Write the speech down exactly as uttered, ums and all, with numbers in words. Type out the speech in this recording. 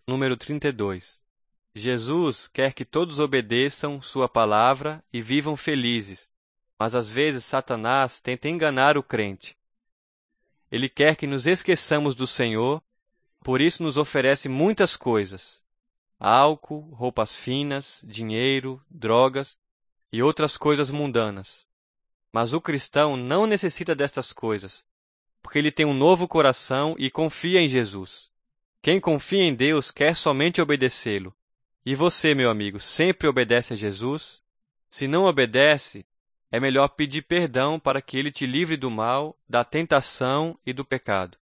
Número trinta e dois. Jesus quer que todos obedeçam sua palavra e vivam felizes, mas às vezes Satanás tenta enganar o crente. Ele quer que nos esqueçamos do Senhor, por isso nos oferece muitas coisas: álcool, roupas finas, dinheiro, drogas e outras coisas mundanas. Mas o cristão não necessita destas coisas, porque ele tem um novo coração e confia em Jesus. Quem confia em Deus quer somente obedecê-lo. E você, meu amigo, sempre obedece a Jesus? Se não obedece, é melhor pedir perdão para que ele te livre do mal, da tentação e do pecado.